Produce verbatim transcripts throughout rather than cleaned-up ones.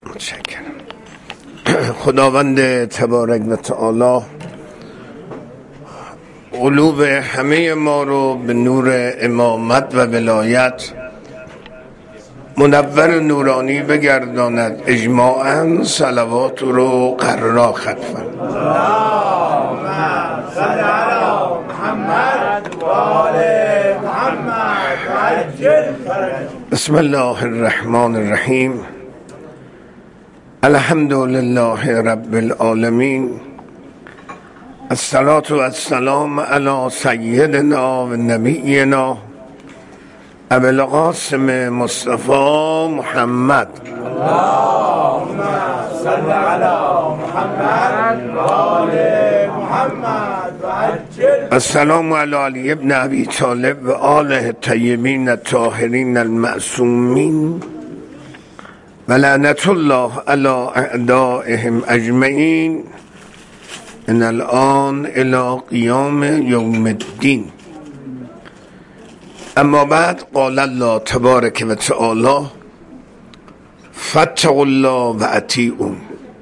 متشکرم. خداوند تبارک و تعالی قلوب همه ما رو به نور امامت و ولایت منور و نورانی بگرداند. اجماعاً صلوات رو قرار خطفن. اللهم صل علی محمد و آل محمد عجل فرج. بسم الله الرحمن الرحیم. الحمد لله رب العالمین. الصلاة و السلام علی سیدنا و نبینا ابو القاسم مصطفی محمد. اللهم صل علی محمد و آل محمد و عجل. السلام علی علی ابن ابی طالب و آله الطیبین الطاهرین المعصومین و لعنت الله علی اعدائهم اجمعین من الان الی قیام یوم الدین. اما بعد، قال الله تبارک و تعالی فاتقوا الله و اطیعون.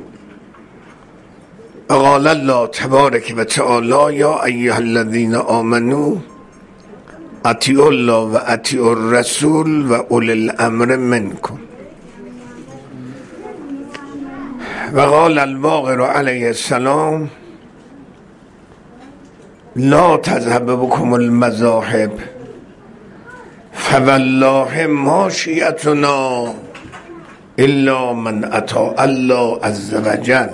قال الله تبارک و تعالی یا ایها الذین آمنوا اطیعوا الله و اطیعوا الرسول و اولی الامر منکم. و قال الباقر علیه السلام لا تذهب بكم المذاهب فوالله ما شیعتنا الا من اطاع الله عز وجل.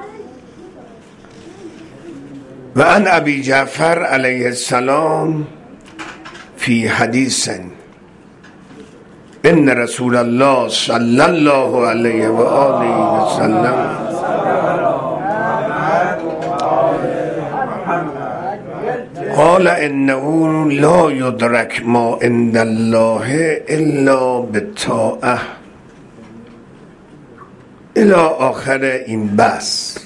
و عن ابی جعفر علیه السلام فی حدیث ان رسول الله صلی الله علیه و آله و سلم قال انه لا یدرک ما عند الله الا بالطاعه الی آخر این بحث.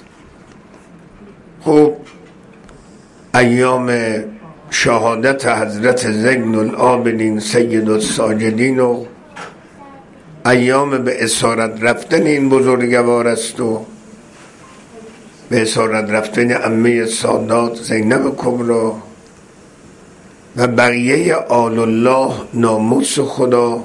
خب ایام شهادت حضرت زین العابدین سید الساجدین و ایام به اسارت رفتن این بزرگوار است و به اسارت رفتن عمه سادات زینب کبری و بقیه آل الله ناموس خدا.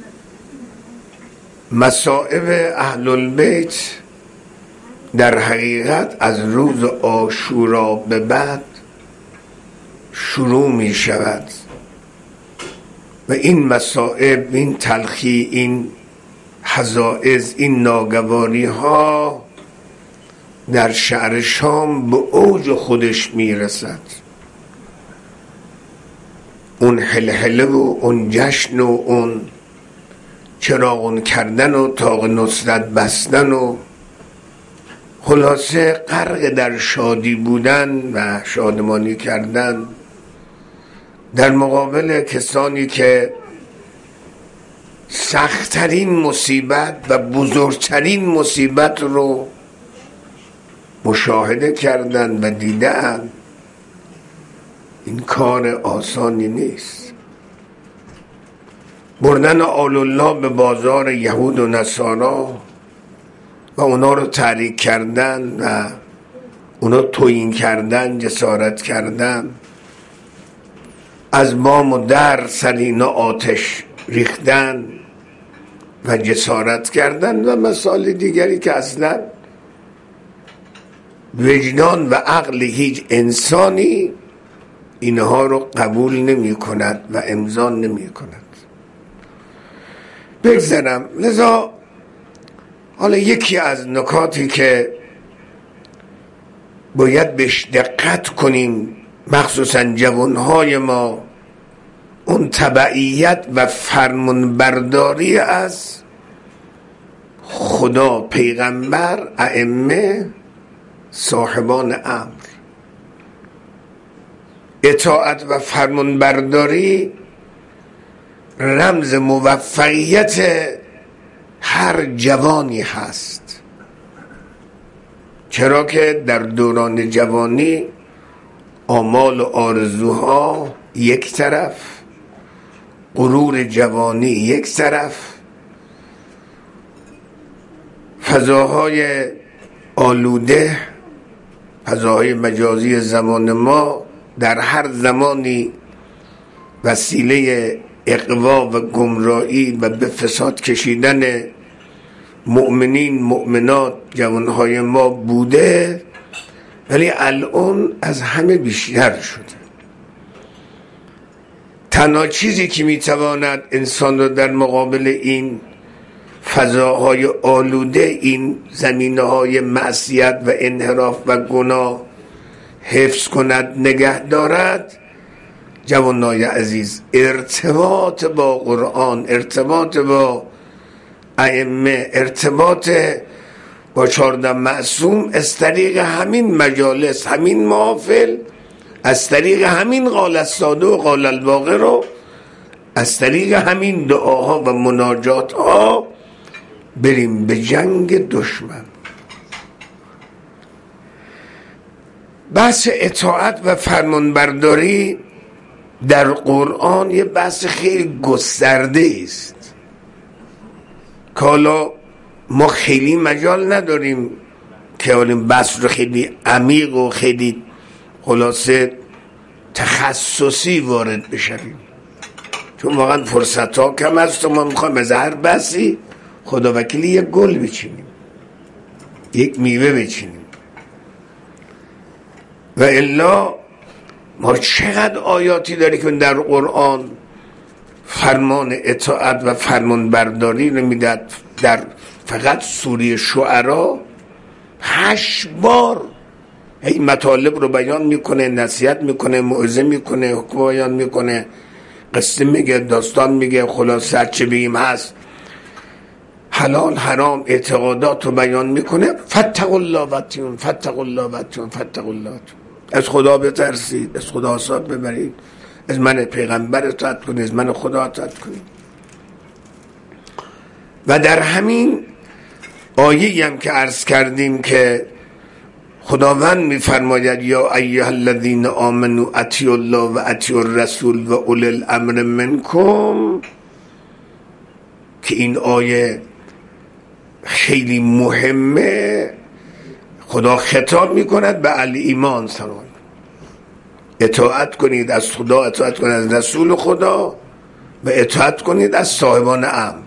مصائب اهل البیت در حقیقت از روز عاشورا به بعد شروع می شود و این مصائب، این تلخی، این حزائز، این ناگواری ها در شهر شام به اوج خودش می رسد. اون حلحله و اون جشن و اون چراغون کردن و طاق نصرت بستن و خلاصه غرق در شادی بودن و شادمانی کردن در مقابل کسانی که سختترین مصیبت و بزرگترین مصیبت رو مشاهده کردن و دیدن. این کار آسانی نیست. بردن آل الله به بازار یهود و نصارا و اونا رو تحریک کردن و اونا تویین کردن، جسارت کردن، از بام و در سر اینا آتش ریختن و جسارت کردن و مسائل دیگری که اصلا وجدان و عقل هیچ انسانی اینها رو قبول نمی کند و امضا نمی کند. بگذارم. لذا حالا یکی از نکاتی که باید بهش دقت کنیم، مخصوصا جوانهای ما، اون تبعیت و فرمانبرداری از خدا، پیغمبر، ائمه، صاحبان امر. اطاعت و فرمانبرداری رمز موفقیت هر جوانی هست، چرا که در دوران جوانی آمال و آرزوها یک طرف، غرور جوانی یک طرف، فضاهای آلوده، فضاهای مجازی زمان ما در هر زمانی وسیله اغوا و گمراهی و به فساد کشیدن مؤمنین مؤمنات جوانهای ما بوده، ولی الان از همه بیشتر شده. تنها چیزی که میتواند انسان را در مقابل این فضاهای آلوده، این زمینه‌های معصیت و انحراف و گناه حفظ کند، نگه دارد، جوانای عزیز، ارتباط با قرآن، ارتباط با ائمه، ارتباط با چهارده معصوم از طریق همین مجالس، همین محافل، از طریق همین قال الصادق و قال الباقر رو، از طریق همین دعاها و مناجات ها بریم به جنگ دشمن. بحث اطاعت و فرمانبرداری در قرآن یه بحث خیلی گسترده است که حالا ما خیلی مجال نداریم که حالا بحث رو خیلی عمیق و خیلی خلاصه تخصصی وارد بشویم، چون واقعا فرصت ها کم است و ما میخوایم از هر بحثی خدا وکیلی یک گل بچینیم، یک میوه بچینیم. و الا ما چقدر آیاتی داره که در قرآن فرمان اطاعت و فرمان برداری رو میداد. در فقط سوره شعرا هشت بار این مطالب رو بیان میکنه، نصیحت میکنه، موعظه میکنه، حکم بیان میکنه، قصه میگه، داستان میگه، خلاصه چه بگیم هست، حلال حرام اعتقادات رو بیان میکنه. فتقوا الله واتقون، فتقوا الله واتقون، فتقوا الله واتقون. از خدا بترسید، از خدا حساب ببرید، از من پیغمبر اطاعت کنید، از من خدا اطاعت کنید. و در همین آیه‌ای هم که عرض کردیم که خداوند میفرماید یا ایها الذین آمنوا اطیعوا الله و اطیعوا الرسول و اولی الامر منکم، که این آیه خیلی مهمه. خدا خطاب میکند به اهل ایمان سران، اطاعت کنید از خدا، اطاعت کنید از رسول خدا و اطاعت کنید از صاحبان امر.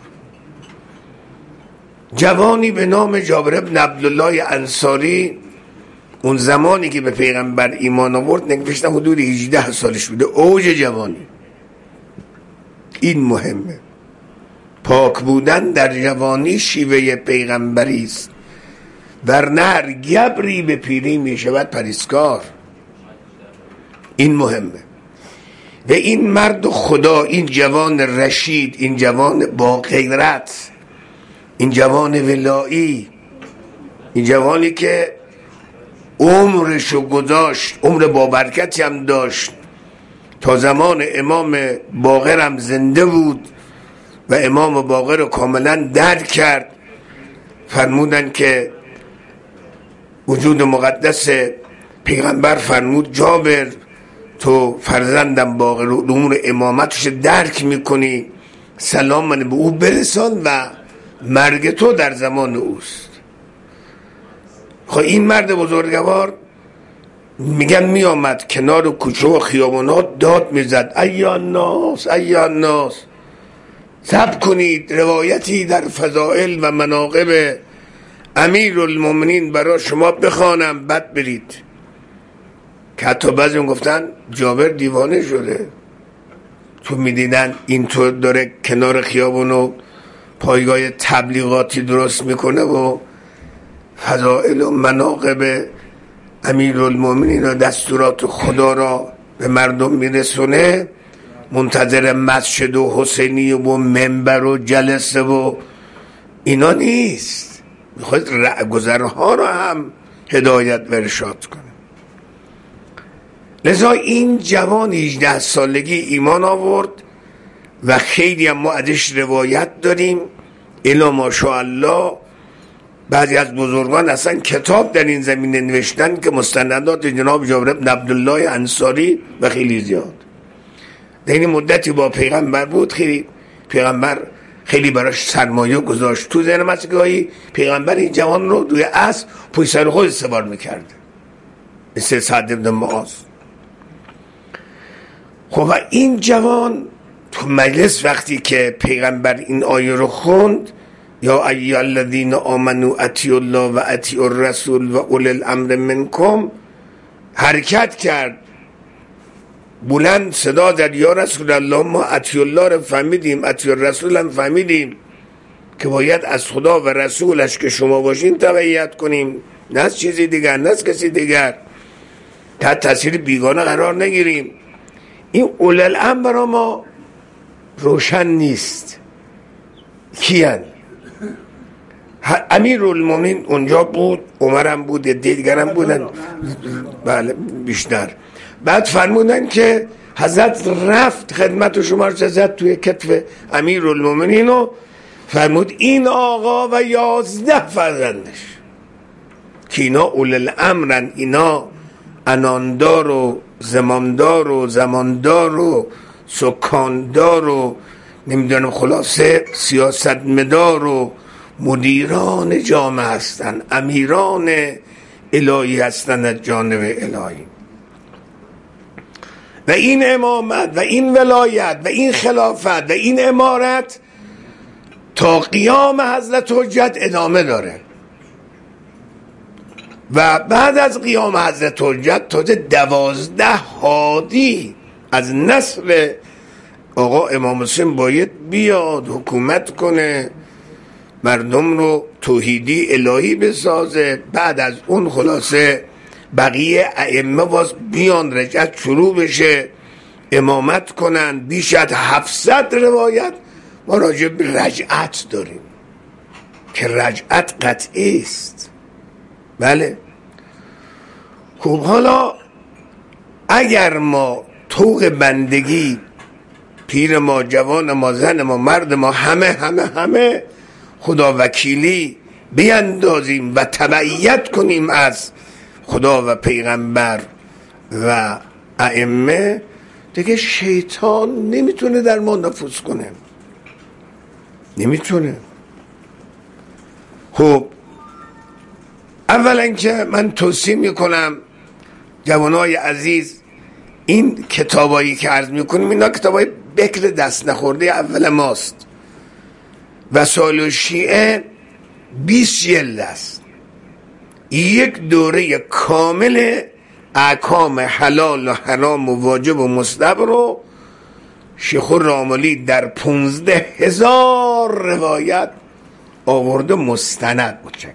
جوانی به نام جابر بن عبدالله انصاری اون زمانی که به پیغمبر ایمان آورد نگوشتن حدود هجده سالش بوده، اوج جوانی. این مهمه، پاک بودن در جوانی شیوه پیغمبری است، ورنه هر گبری به پیری می شود پریسکار. این مهمه. و این مرد خدا، این جوان رشید، این جوان با غیرت، این جوان ولایی، این جوانی که عمرشو گذاشت، عمر با برکتی هم داشت، تا زمان امام باقر هم زنده بود و امام باقر رو کاملا درک کرد. فرمودن که وجود مقدس پیغمبر فرمود جابر تو فرزندم باقر رو امور امامتش درک میکنی، سلام من به او برسان و مرگ تو در زمان اوست. خب این مرد بزرگوار میگن میامد کنار کوچه و خیابانات داد میزد ایا الناس ایا الناس، صبر کنید روایتی در فضائل و مناقب امیرالمومنین برای شما بخوانم بعد برید. که حتی بعضی هم گفتن جابر دیوانه شده، تو میدیدن اینطور داره کنار خیابون و پایگاه تبلیغاتی درست میکنه و فضائل و مناقب امیرالمومنین و دستورات خدا را به مردم میرسونه، منتظر مسجد و حسینی و منبر و جلسه و اینا نیست، میخواد رهگذرها را هم هدایت و ارشاد کنه. لذا این جوان هجده سالگی ایمان آورد و خیلی هم ما ازش روایت داریم الا ماشاءالله. بعضی از بزرگان اصلا کتاب در این زمینه نوشتن که مستندات جناب جابر بن عبدالله انصاری و خیلی زیاد. در این مدتی با پیغمبر بود، خیلی پیغمبر خیلی براش سرمایه گذاشت. تو ذهن من گاهی پیغمبر این جوان رو دوی اسب پشت سر خود سوار میکرد، مثل سعد بن معاذ. خب و این جوان تو مجلس وقتی که پیغمبر این آیه رو خوند، یا ایها الذین آمنوا اطیعوا الله و اطیعوا الرسول و اولی الامر منکم، حرکت کرد، بلند صدا زد یا رسول الله ما اطیع الله رو فهمیدیم، اطیع الرسول هم فهمیدیم که باید از خدا و رسولش که شما باشین تبعیت کنیم، نه از چیزی دیگر، نه از کسی دیگر، تحت تاثیر بیگانه قرار نگیریم. این اولی الامر برای ما روشن نیست کیان؟ امیرالمومنین اونجا بود، عمرم بود، دیگرم بودن، بله بیشتر. بعد فرمودن که حضرت رفت خدمت شما رو زد توی کتف امیرالمومنین و فرمود این آقا و یازده فرزندش که اینا اولی الامرن، اینا اناندار و زمامدار و زماندار و سکاندار و نمیدونم خلاصه سیاستمدار و مدیران جامعه هستن، امیران الهی هستن از جانب الهی. و این امامت و این ولایت و این خلافت و این امارت تا قیام حضرت حجت ادامه داره و بعد از قیام حضرت حجت تازه دوازده هادی از نسل آقا امام حسین باید بیاد حکومت کنه، مردم رو توحیدی الهی بسازه. بعد از اون خلاصه بقیه ائمه باز بیان، رجعت شروع بشه، امامت کنن. بیش از هفتصد روایت ما راجع به رجعت داریم که رجعت قطعی است. بله. خب حالا اگر ما طوق بندگی، پیر ما، جوان ما، زن ما، مرد ما، همه همه همه خدا وکیلی بیندازیم و تبعیت کنیم از خدا و پیغمبر و ائمه، دیگه شیطان نمیتونه در ما نفوذ کنه، نمیتونه. خب اولا که من توصیه میکنم جوانای عزیز، این کتابایی که عرض میکنیم اینا کتابای بکر دست نخورده اول ماست. وسائل الشیعه بیست جلد است، یک دوره کامل احکام حلال و حرام و واجب و مستحب رو شیخ الراملی در پونزده هزار روایت آورده مستند متشکل.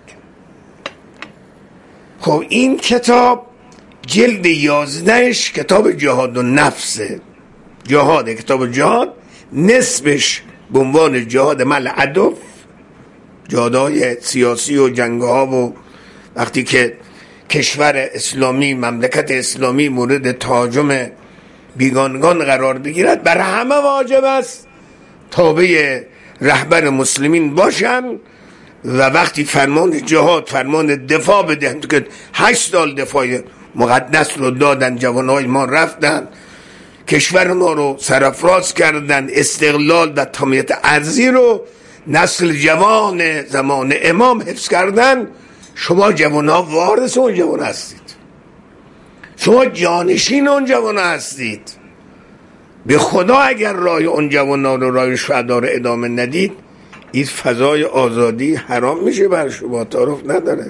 خب این کتاب جلد یازدهش کتاب جهاد و نفسه، جهاد، کتاب جهاد، نصفش به عنوان جهاد مل عدو، جهادهای سیاسی و جنگها و وقتی که کشور اسلامی، مملکت اسلامی مورد تهاجم بیگانگان قرار بگیرد، بر همه واجب است تابع رهبر مسلمین باشن و وقتی فرمان جهاد، فرمان دفاع بدهن که هشت سال دفاع مقدس رو دادن، جوانای ما رفتن کشور ما رو سرافراز کردن، استقلال و تمامیت ارضی رو نسل جوان زمان امام حفظ کردن. شما جوان ها وارث اون جوان هستید، شما جانشین اون جوان هستید. به خدا اگر راه اون جوان ها رو، راه شهدا رو ادامه ندید، این فضای آزادی حرام میشه بر شما، تعارف نداره.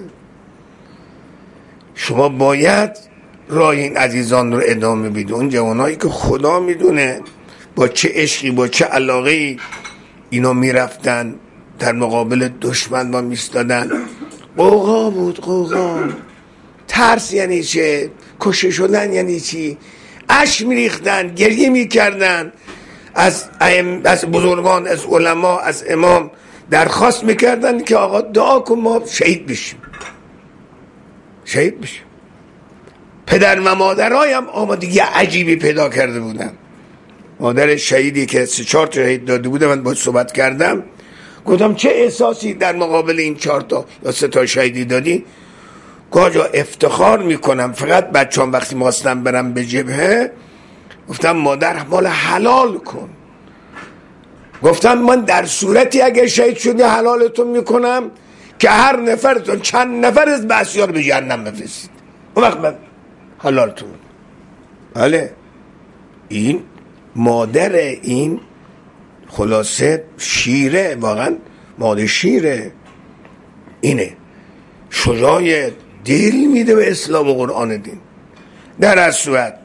شما باید راه این عزیزان رو ادامه بدید. اون جوانایی که خدا میدونه با چه عشقی، با چه علاقه‌ای اینا میرفتن در مقابل دشمن ما میستادن. قوقا بود، قوقا. ترس یعنی چه؟ کشته شدن یعنی چی؟ اشک میریختن، گریه میکردن، از از بزرگان، از علما، از امام درخواست میکردن که آقا دعا کن ما شهید بشیم، شهید بشیم. پدر و مادرهایم آمادگی عجیبی پیدا کرده بودن. مادر شهیدی که سه چهار تا شهید داده بوده، من باید صحبت کردم، گفتم چه احساسی در مقابل این چهار تا یا سه تا شهیدی دادی؟ گاجا افتخار میکنم، فقط بچه‌ام وقتی می‌خواستم برم به جبهه گفتم مادر مال حلال کن، گفتم من در صورتی اگه شهید شدی حلالتون میکنم که هر نفرتون چند نفر از بعثی‌ها رو به جهنم بفرستید، اون وقت من حلالتون. بله این مادر این خلاصه شیره، واقعا ماده شیره، اینه شجاع دل میده به اسلام و قرآن دین. در هر صورت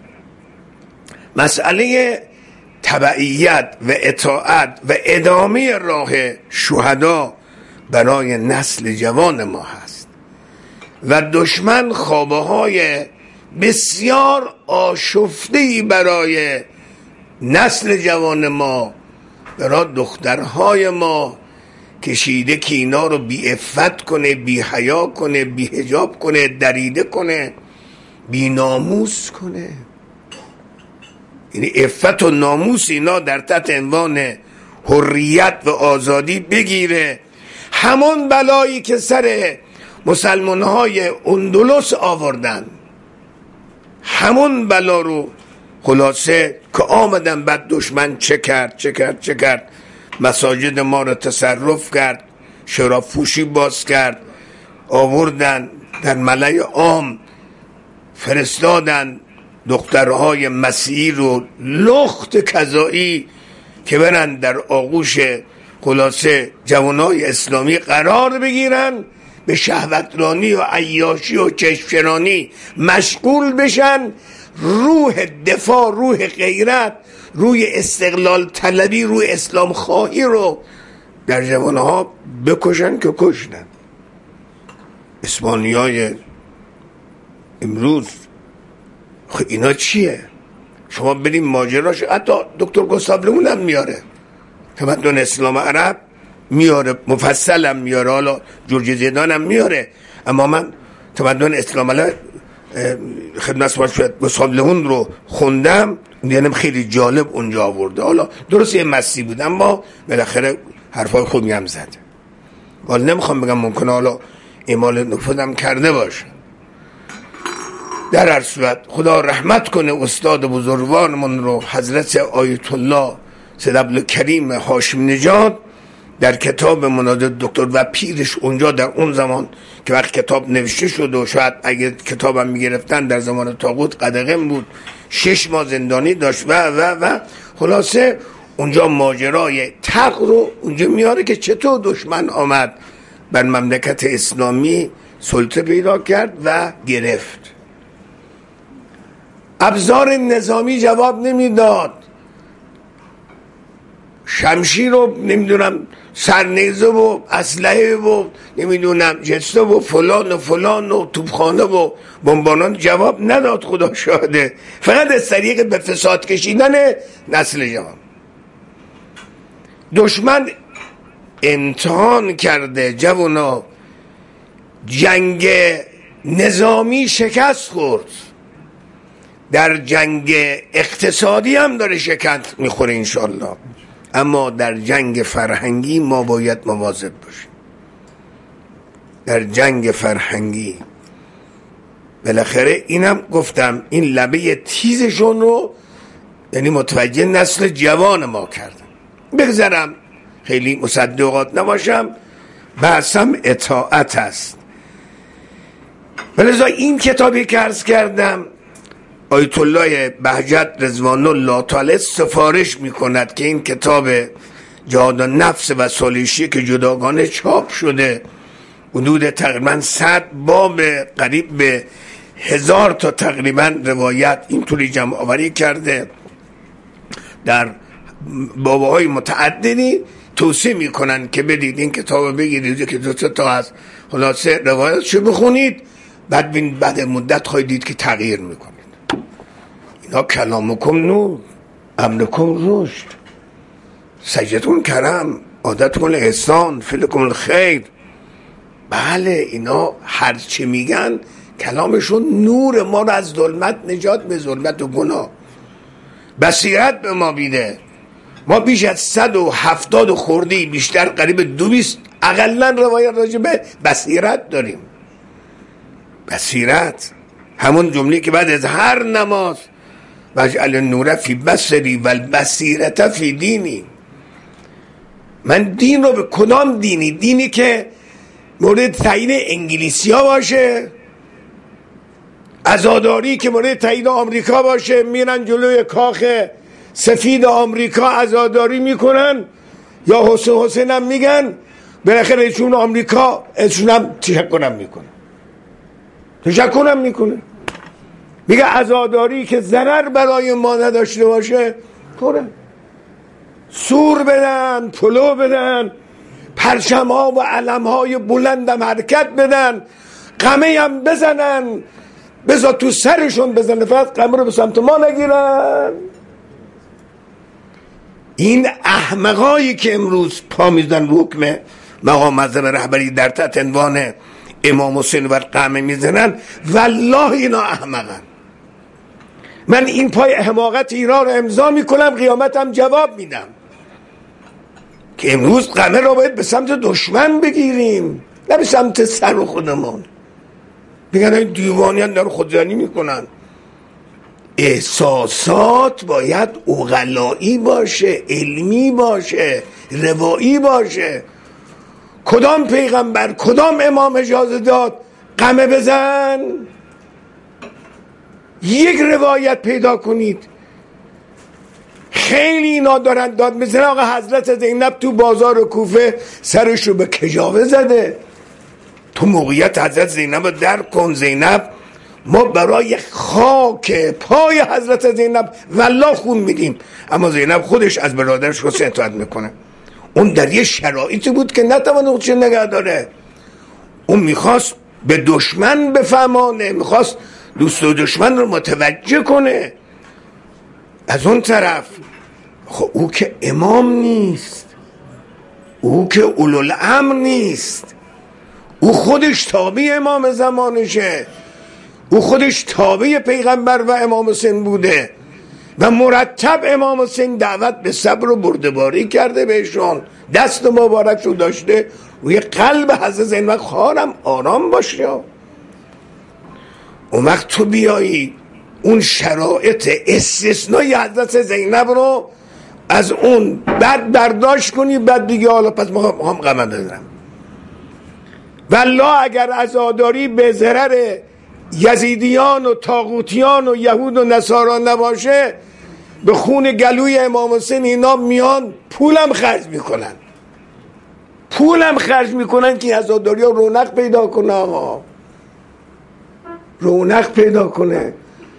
مسئله تبعیت و اطاعت و ادامه راه شهدا برای نسل جوان ما هست و دشمن خوابه های بسیار آشفته‌ای برای نسل جوان ما، برای دخترهای ما کشیده که اینا رو بی عفت کنه، بی حیا کنه، بی حجاب کنه، دریده کنه، بی ناموس کنه. یعنی عفت و ناموس اینا در تحت عنوان حریت و آزادی بگیره. همون بلایی که سر مسلمانهای اندلس آوردن، همون بلا رو خلاصه که آمدن بعد دشمن چه کرد چه کرد چه کرد مساجد ما رو تصرف کرد، شرابفروشی باز کرد، آوردن در ملأ عام فرستادن دخترهای مسیحی رو لخت کذایی که برن در آغوش خلاصه جوانای اسلامی قرار بگیرن، به شهوترانی و عیاشی و چشمچرانی مشغول بشن، روح دفاع، روح غیرت، روی استقلال طلبی، روی اسلام خواهی رو در جوانها بکشن که کشتن. اسپانیای امروز خب اینا چیه؟ شما بریم ماجراش، حتی دکتر گوستاو لمون هم میاره، تمدن اسلام عرب میاره، مفصل هم میاره، حالا جورج زیدان هم میاره، اما من تمدن اسلام عرب خدمت شما گوستاو لمون رو خوندم، دیدم خیلی جالب اونجا آورده. حالا درست یه مسی بود اما بالاخره حرفای خوبی هم زد. حالا نمیخوام بگم ممکنه حالا اعمال نفوذم کرده باشه. در هر صورت خدا رحمت کنه استاد بزرگوارمون رو، حضرت آیت الله سید عبدالکریم هاشمی نژاد، در کتاب مناجات دکتر و پیرش اونجا در اون زمان که وقت کتاب نوشته شد و شاید اگه کتابم میگرفتن در زمان طاغوت قدغن بود، شش ماه زندانی داشت و و و خلاصه اونجا ماجرای تق رو اونجا میاره که چطور دشمن آمد بر مملکت اسلامی سلطه پیدا کرد و گرفت. ابزار نظامی جواب نمیداد، شمشیر رو نمیدونم سرنیزه و اسلحه و نمیدونم جسته و فلان و فلان و توپخانه و بمبانان جواب نداد. خدا شاهده، فقط از طریق به فساد کشیدن نسل جوان. دشمن امتحان کرده جوانا، جنگ نظامی شکست خورد، در جنگ اقتصادی هم داره شکست میخوره انشالله، اما در جنگ فرهنگی ما باید مواظب باشیم. در جنگ فرهنگی بالاخره اینم گفتم، این لبه تیزشون رو یعنی متوجه نسل جوان ما کردم. بگذارم خیلی مصدقات نباشم، بحثم اطاعت است. ولذا این کتابی که عرض کردم آیت الله بهجت رضوان الله تعالی سفارش میکند که این کتاب جهاد النفس و سالشی که جداگانه چاپ شده، حدود تقریبا صد باب، قریب به هزار تا تقریبا روایت اینطوری جمع آوری کرده، در بابهای متعددی توصیه میکنن که بدید این کتاب بگیرید که دو تا از خلاصه روایتشو بخونید، بعد بین بعد مدت خواهید دید که تغییر میکنید. اینا کلامکم نور، امرکم رشد، سجدتون کرم، عادتکم احسان، فعلکم الخیر. بله اینا هر چی میگن کلامشون نور ما رو از ظلمت نجات به ظلمت و گناه، بصیرت به ما بیده. ما بیش از صد و هفتاد خوردی، بیشتر قریب دو بیست اقلا روایت راجع به بصیرت داریم. بصیرت همون جمله که بعد از هر نماز وجعل النور فی بصری و البصیرت فی دینی، من دین رو به کدام دینی؟ دینی که مورد تعیین انگلیسی ها باشه، عزاداری که مورد تعیین آمریکا باشه، میرن جلوی کاخ سفید آمریکا عزاداری میکنن، یا حسین حسین هم میگن بالاخره ایشون آمریکا ایشون هم تشکرم میکنه تشکرم میکنه میگه عزاداری که ضرر برای ما نداشته باشه کنه. سور بدن، پلو بدن، پرچم ها و علم های بلندم حرکت بدن، قمه هم بزنن، بذار تو سرشون بزنه، فقط قمه رو به سمت ما نگیرن. این احمقایی که امروز پا میزنن رو حکم مقام مذهب رهبری در تحت عنوان امام حسین و قمه میزنن، والله اینا احمقن. من این پای حماقت ایران رو امضا میکنم، قیامتم جواب میدم که امروز قمه رو باید به سمت دشمن بگیریم، نه به سمت سر و خودمون. بگن این دیوانیان دارو خودزنی میکنن. احساسات باید عقلایی باشه، علمی باشه، روایی باشه. کدام پیغمبر، کدام امام اجازه داد قمه بزن؟ یک روایت پیدا کنید. خیلی اینا دارن داد میزنن آقا حضرت زینب تو بازار کوفه سرشو به کجاوه زده. تو موقعیت حضرت زینب رو درک کن. زینب، ما برای خاک پای حضرت زینب والله خون میدیم، اما زینب خودش از برادرش حسین اطاعت میکنه. اون در یه شرایطی بود که نتوانه خودش نگه داره. اون میخواست به دشمن بفهمانه، میخواست دوست و دشمن رو متوجه کنه. از اون طرف خب او که امام نیست، او که اولوالامر نیست، او خودش تابع امام زمانشه، او خودش تابع پیغمبر و امام حسین بوده و مرتب امام حسین دعوت به صبر و بردباری کرده بهشون، دست مبارک رو داشته روی قلب حضرت زینب، خواهرم آرام باشه. اون وقت تو بیایی اون شرایط استثنایی حضرت زینب رو از اون بعد برداشت کنی، بعد دیگه حالا پس میخوام قمه بزنم. والله اگر عزاداری به ضرر یزیدیان و طاغوتیان و یهود و نصارا نباشه، به خون گلوی امام حسین اینا میان پولم خرج میکنن، پولم خرج میکنن که عزاداری ها رونق پیدا کنه، آقا رونق پیدا کنه.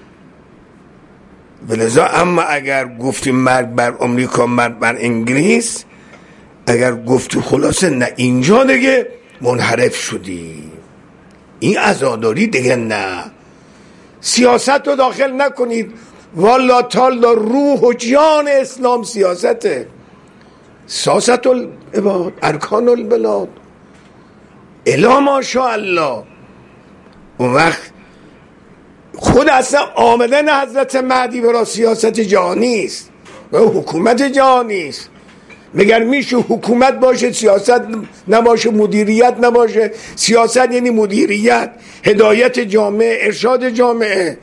ولذا اما اگر گفتیم مرگ بر امریکا، مرگ بر انگلیس، اگر گفتی خلاصه نه اینجا دیگه منحرف شدی، این عزاداری دیگه نه. سیاست رو داخل نکنید، والا تالا روح و جان اسلام سیاسته. سیاست العباد ارکان البلاد الا ماشاءالله. اون وقت خود اصلا آمدن حضرت مهدی برای سیاست جهانی است و حکومت جهانی است. مگر میشه حکومت باشه سیاست نباشه، مدیریت نباشه؟ سیاست یعنی مدیریت، هدایت جامعه، ارشاد جامعه،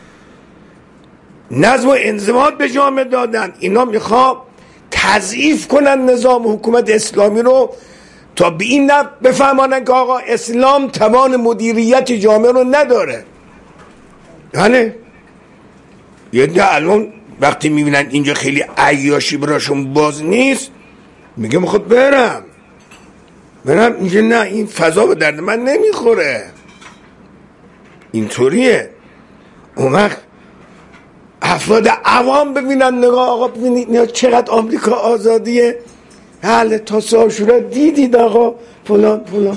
نظم و انضباط به جامعه دادن. اینا میخوا تضعیف کنن نظام حکومت اسلامی رو تا به این نه بفهمانن که آقا اسلام توان مدیریت جامعه رو نداره. یعنی یعنی الان وقتی میبینن اینجا خیلی عیاشی براشون باز نیست، میگه میخواد برم برم اینجا، نه این فضا به درد من نمیخوره. اینطوریه. اون وقت افراد عوام ببینن، نگاه آقا ببینید چقدر آمریکا آزادیه، حالا تا ساشورا دیدید آقا فلان فلان.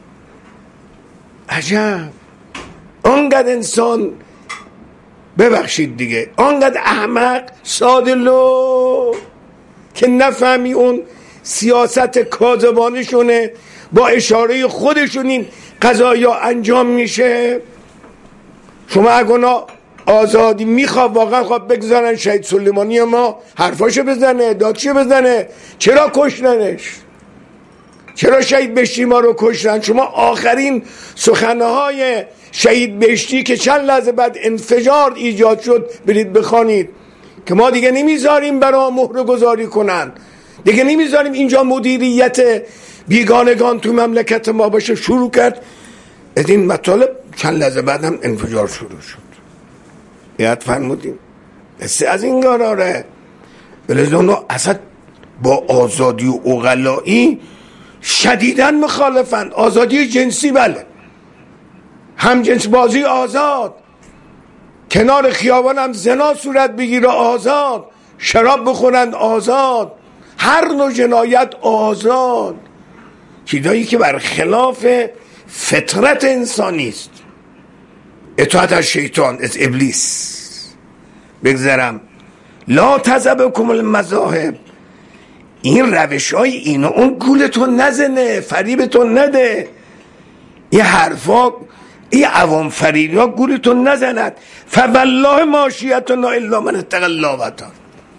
عجب. آنقدر انسان، ببخشید دیگه، آنقدر احمق ساده لو که نفهمی اون سیاست کاذبانشونه، با اشاره خودشون این قضایا انجام میشه. شما اگه آزادی میخواد واقعا خواب بگذارن شهید سلیمانی ما حرفاشو بزنه، دادشو بزنه، چرا کشتنش؟ چرا شهید بهشتی ما رو کشتن؟ شما آخرین سخنهای شهید بهشتی که چند لحظه بعد انفجار ایجاد شد برید بخوانید که ما دیگه نمیذاریم برای مهر گذاری کنن، دیگه نمیذاریم اینجا مدیریت بیگانگان تو مملکت ما باشه. شروع کرد از این مطالب، چند لحظه بعد هم انفجار شروع شد. یاد فرمودیم مثل از این قراره. ولذا اصلا با آزادی و عقلایی شدیداً مخالفند. آزادی جنسی بله، هم جنس بازی آزاد، کنار خیابان هم زنا صورت بگیره آزاد، شراب بخورند آزاد، هر نوع جنایت آزاد، چیزایی که برخلاف فطرت انسانی است. اطاعت از شیطان، از ابلیس. بگذرم لا تذهبکم المذاهب، این روش های اینو اون گولتون نزنه، فریبتون نده، این حرفا این عوام فریبی ها گولتون نزند. فوالله ماشیتنا الا من اتقی الله وتعالی.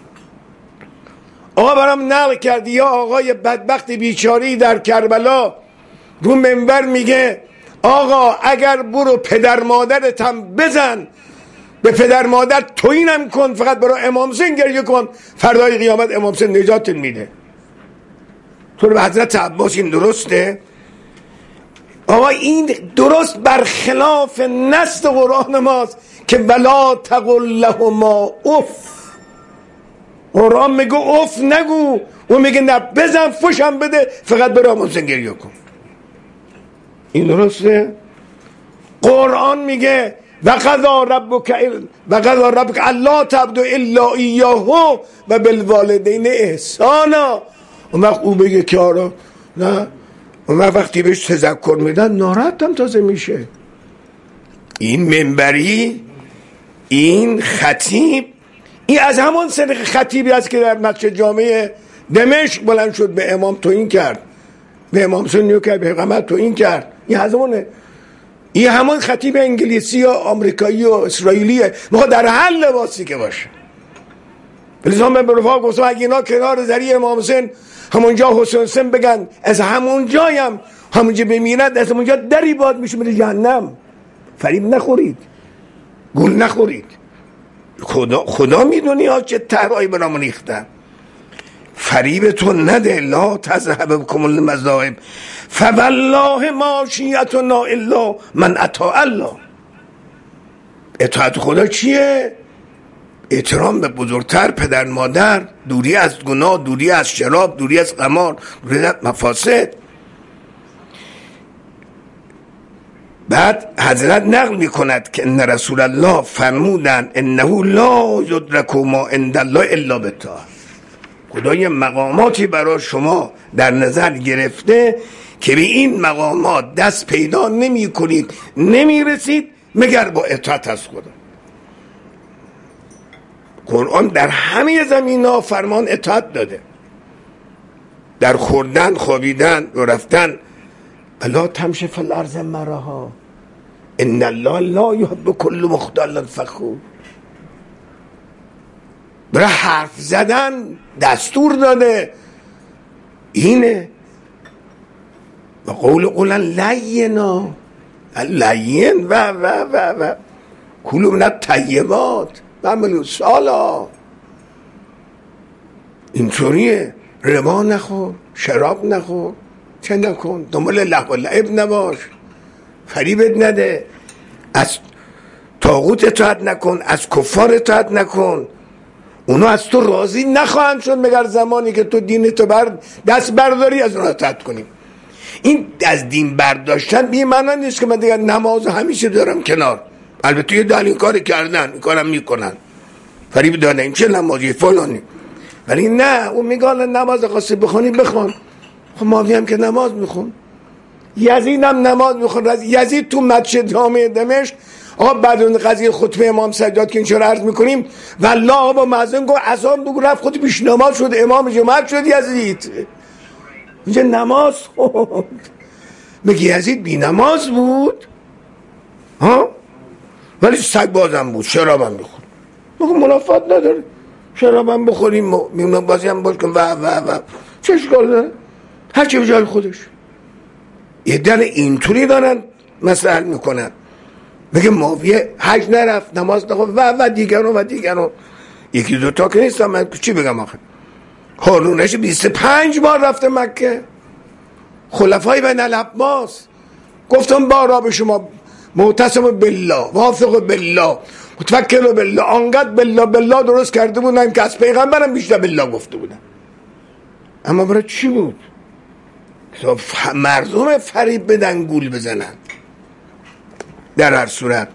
آقا برام نقل کردی یا آقای بدبخت بیچاری در کربلا رو منبر میگه آقا اگر برو پدر مادرتم بزن، به پدر مادر توهینم کن، فقط برای امام حسین گریه کن، فردای قیامت امام حسین نجات میده. تو به حضرت عباس این درسته؟ آقا این درست برخلاف نص قرآن ماست که ولا تقل لهما اف. قرآن میگه اف نگو، و میگه نه بزن فوشم بده، فقط برای امام حسین گریه کن. این درسته؟ قرآن میگه و قضا ربک و قضا ربک الا تعبدوا الا ایاه و بالوالدین احسانا. اون وقت او بگه که آره نه، اون وقتی بهش تذکر میدن ناراحت هم تازه میشه. این منبری، این خطیب، این از همون سن خطیبی است که در مسجد جامع دمشق بلند شد به امام توهین کرد، به امام حسین کرد، به پیغمبر توهین کرد. این از همونه. این همون خطیب انگلیسی و آمریکایی و اسرائیلیه، میخواد در هر لباسی که باشه. بلیزان من به رفاق گفتم اگه اینا کنار ذریع امام حسین همونجا حسین حسین بگن، از همونجایم همونجا بمیرد، از همونجا دری باد میشه به جهنم. فریب نخورید، گول نخورید. خدا خدا میدونی ها چه طرحایی برامون ریختن. فریبتون نده. لا تذهبکم المذاهب فوالله ماشیتنا الا من اطاع الله. اطاعت خدا چیه؟ احترام به بزرگتر، پدر مادر، دوری از گناه، دوری از شراب، دوری از قمار، دوری از مفاسد. بعد حضرت نقل می کند که ان رسول الله فرمودن انه لا یدرک ما عند الله الا بالطاعه. خدا یه مقاماتی برای شما در نظر گرفته که به این مقامات دست پیدا نمی کنید، نمی رسید مگر با اطاعت از خدا. قرآن در همه زمین ها فرمان اطاعت داده، در خوردن، خوابیدن و رفتن. الا تمشی فی الارض مرحا ان الله لا یحب کل مختال فخور. برای حرف زدن دستور داده. اینه و قول قولا لینا، لین و و و و کلو من الطیبات و عملوا صالحا. اینطوریه. ربا نخور، شراب نخور، چه نکن، دنبال لهو و لعب نباش، فریبت نده، از طاغوت اطاعت نکن، از کفار اطاعت نکن. اونا از تو راضی نخواهند شد مگر زمانی که تو دین تو بر دست برداری از اونا اطاعت کنیم. این از دین برداشتن بی معنی نیست که من دیگه نماز همیشه دارم کنار. البته یه دل این کار کردن، این کارم میکنن، فریب دادن، این چه نمازی فلانی. ولی نه، اون میگه نماز خاصی بخونی بخون. خب ماوی هم که نماز میخون، یزید هم نماز میخون. یزید تو مسجد جامع دمشق آقا بعد اون قضیه خطبه امام سجاد که اینجا عرض میکنیم والله آقا مأذن گفت اذان بگو رفت خود پیش نماز شد، امام جماعت شد یزید. اینجا نماز خود میگه یزید بی نماز بود ها، ولی سگ بازم بود، شرابم بخور. میگه منافات نداره، شرابم بخوریم میمونم بازی هم باش کن و و و چه اشکال داره؟ هر چه به جای خودش. یه دن اینطوری دارن مسئله میکنن. میگه ماویه حج نرفت، نماز نخوند و و دیگرون و دیگرون. یکی دوتا که نیستم، من چی بگم آخه؟ هارونش بیست و پنج بار رفته مکه. خلفای بین العباس گفتم بارا به شما معتصم بالله واثق بالله متوکل بالله، آنقدر بالله بالله درست کرده بودن که از پیغمبرم بیشتر بالله گفته بودن. اما برای چی بود؟ مردم فریب بدن، گول بزنن. در هر صورت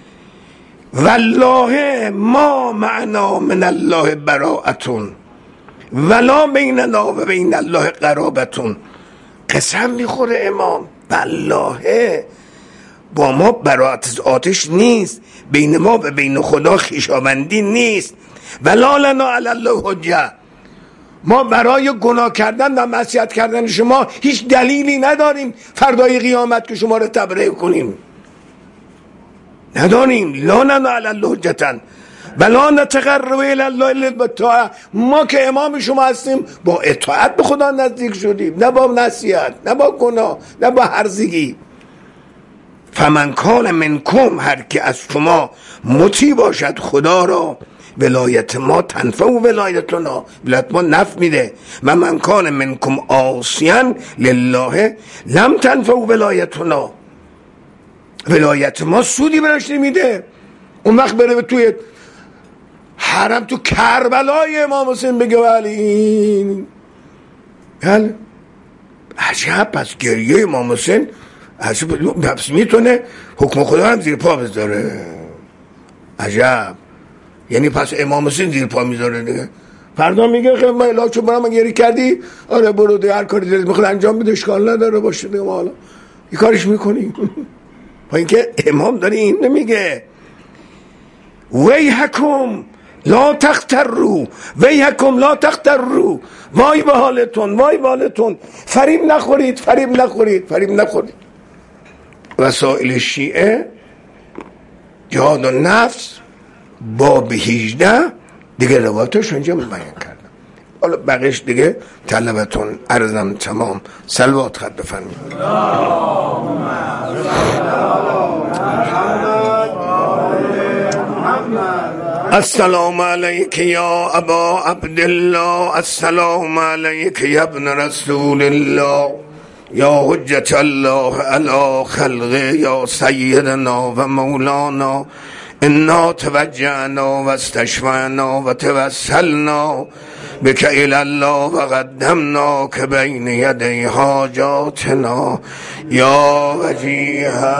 والله ما معنا من الله براءتون ولا بیننا و بین الله قرابتون. قسم میخوره امام، والله با ما براءت از آتش نیست، بین ما و بین خدا خویشاوندی نیست. ولا لنا علی الله حجه، ما برای گناه کردن و معصیت کردن شما هیچ دلیلی نداریم فردای قیامت که شما رو تبرئه کنیم، نداریم. لا لنا علی الله حجه ولا نتقرب الی الله الا بالطاعه. ما که امام شما هستیم با اطاعت به خدا نزدیک شدیم، نه با نصیحت، نه با گناه، نه با هرزگی. فمن کان منکم، هر که از شما مطیع باشد خدا را، ولایت ما تنفع و ولایتنا، ولایت ما نفع میده. و من کان منکم عاصیا لله لم تنفع و ولایتنا، ولایت ما سودی براش نمیده. اون وقت بره توی حرم تو کربلای امام حسین بگه ولی بله عجب، پس گریه امام حسین پس میتونه حکم خدا هم زیر پا بذاره. عجب، یعنی پس امام حسین زیر پا میذاره دیگه. فردا میگه خیلی ما اله چون برام گریه کردی، آره برو دیگه هر کاری دلت میخواد انجام بده، اشکال نداره باشه دیگه، ما حالا این کارش میکنیم. با اینکه امام داره این نمیگه ویحکم لا تختروا، ویحکم لا تختروا، وای به حالتون، وای به حالتون، فریب نخورید، فریب نخورید، فریب نخورید. وسائل شیعه جهاد و نفس باب هجده دیگه روایتش اونجا بیان کردم. حالا بقیش دیگه طلبتون عرضم تمام. صلوات خط بفرمایید. السلام علیک یا ابا عبدالله، السلام علیک یا ابن رسول الله، یا حجت الله علی خلقه، یا سیدنا و مولانا. انا توجهنا و استشفعنا و توسلنا بک الی الله و قدمنا که بین یدی حاجاتنا یا وجیها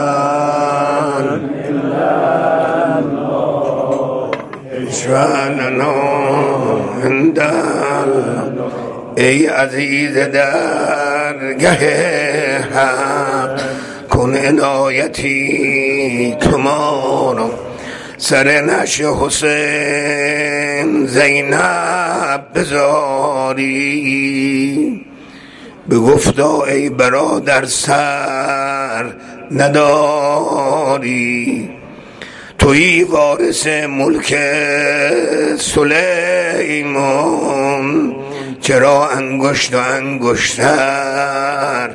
اشفعنا عند الله. ای عزیز درگه حق کن عنایتی کمارا، سر نعش حسین زینب بزاری. بگفتا ای برادر سر نداری، تویی وارث ملک سلیمان، چرا انگشت و انگشتر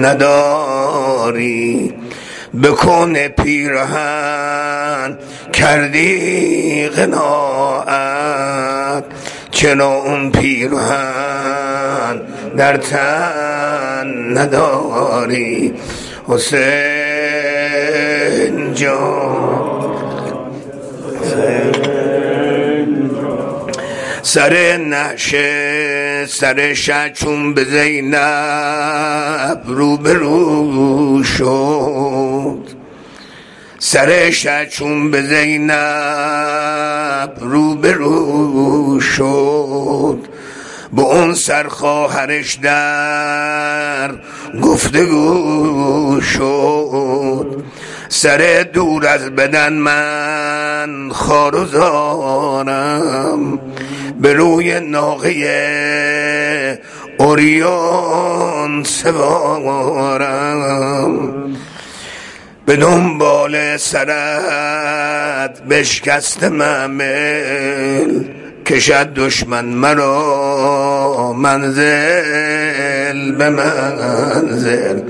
نداری. بکن پیرهن کردی قناعت، چرا اون پیرهن در تن نداری. حسین جان سر نعشه سر شچون به زینب رو به رو شد، سر شچون به زینب رو به رو شد. با اون سر خواهرش در گفتگو شد، سر دور از بدن من خار و زارم، به روی ناقه اوریان سوارم. به دنبال سرت بشکست محمل، کشد دشمن مرا منزل به منزل.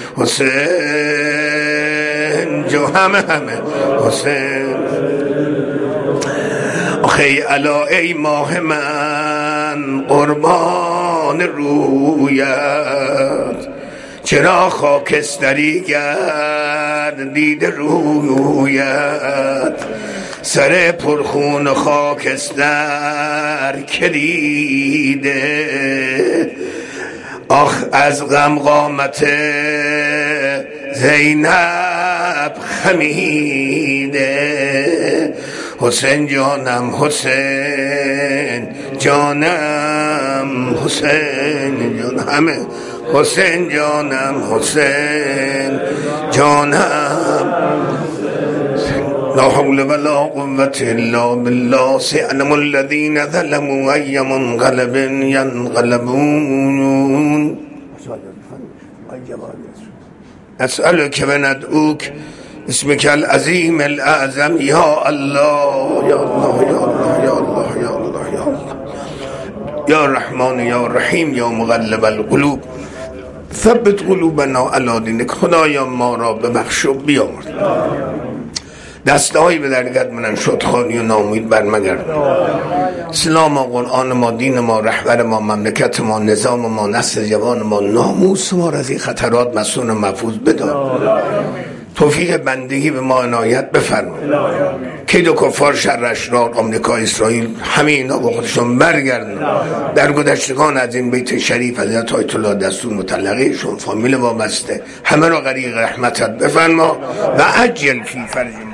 حسین جو همه همه حسین. آخی علا ای ماه من من قربان رویت، چرا خاکستری گردیده رویت، سر پرخون خاکستر که دیده، آخ از غم قامت زینب خمیده. حسین جانم حسین جانم حسین جان همه حسین جانم حسین جانم. لا حول ولا قوة الا بالله. سيعلم الذين ظلموا أي منقلب ينقلبون. أسألك وندعوك اسمك العظيم الأعظم يا الله يا الله يا الله يا الله يا الله يا الله يا رحمن يا رحيم يا مغلب القلوب ثبت قلوبنا على دينك. خدایا ما را ببخش و بیامرز. دستهایی به درگت منن شدخانی و نامید بر مگرد. اسلام و قرآن ما، دین ما، رهبر ما، مملکت ما، نظام ما، نسل جوان ما، ناموس ما را از این خطرات مسون و محفوظ بدار. توفیق بندگی به ما عنایت بفرما. کید و کفار، شر اشرار، آمریکا، اسرائیل، همه اینا با خودشون برگردن. در گذشتگان از این بیت شریف حضرت آیت الله دستور مطلقهشون، فامیل وابسته، همه را غریق رحمتت بفرما و عجل فی فرج